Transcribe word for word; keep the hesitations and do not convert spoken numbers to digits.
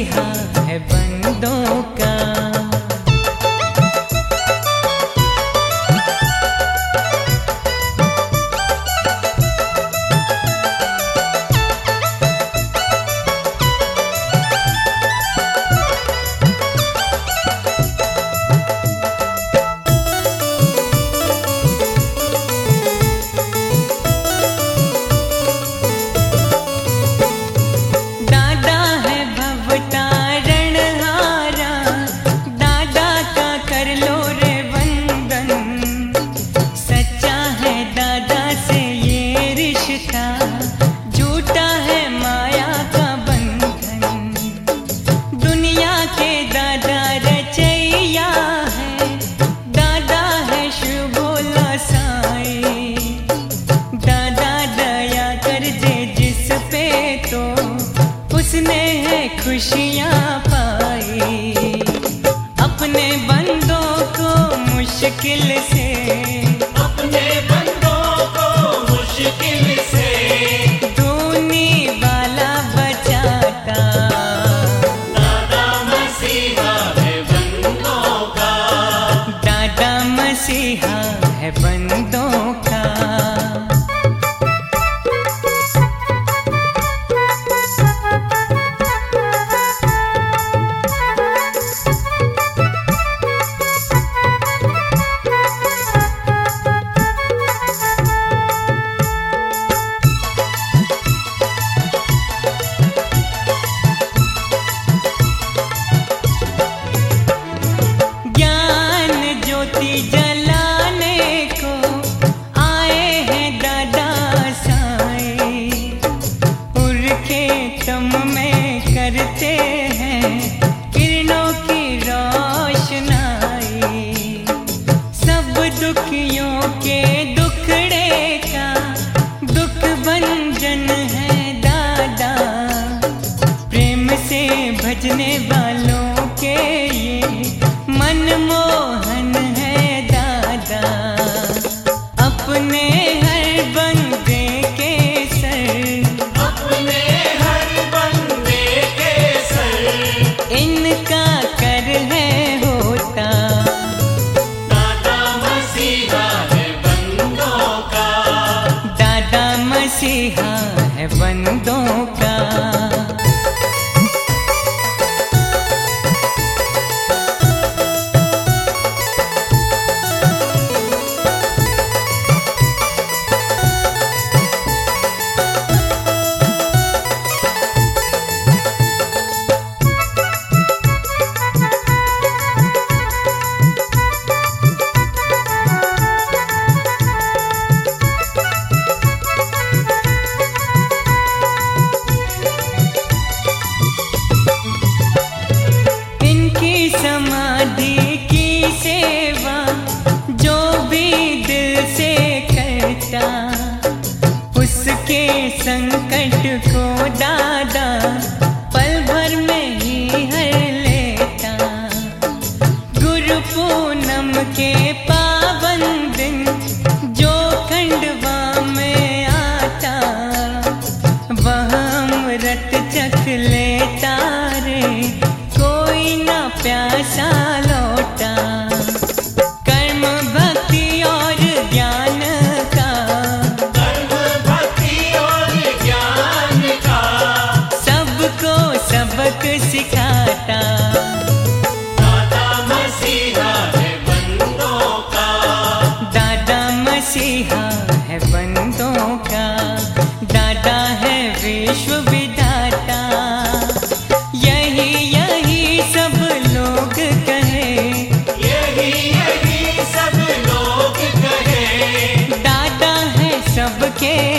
मसीहा है बंदों का। झूठा है माया का बंधन, दुनिया के दादा रचैया है, दादा है शुभ भोला साईं। दादा दया कर दे जिस पे तो उसने है खुशियाँ पाई। अपने बंदों को मुश्किल से, अपने बंदों को मुश्किल से धूनी वाला बचाता। दादा मसीहा है बंदों का, दादा मसीहा है बंदों का। जलाने को आए हैं दादा साईं, उनके तम में करते हैं किरणों की रोशनाई। सब दुखियों के दुखड़े का दुख भंजन है दादा, प्रेम से भजने वालों के ये मनमोहन है दादा। अपने हर बंदे के सर, अपने हर बंदे के सर इनका कर है होता। दादा मसीहा है बंदों का, दादा मसीहा है बंदों का। समाधि की सेवा जो भी दिल से करता, उसके संकट को दादा पल भर में ही हर लेता। गुरु पूनम के पावन दिन जो खंडवा में आता, वह अमृत चख लेता रे, कोई ना प्यासा लौटा। कर्म भक्ति और ज्ञान का, कर्म भक्ति और ज्ञान का सबको सबक सिखाता। दादा मसीहा है बंदों का, दादा मसीहा है बंदों का। दादा है विश्व विधाता, यही यही सब लोग कहे, यही यही सब लोग कहे। दादा है सबके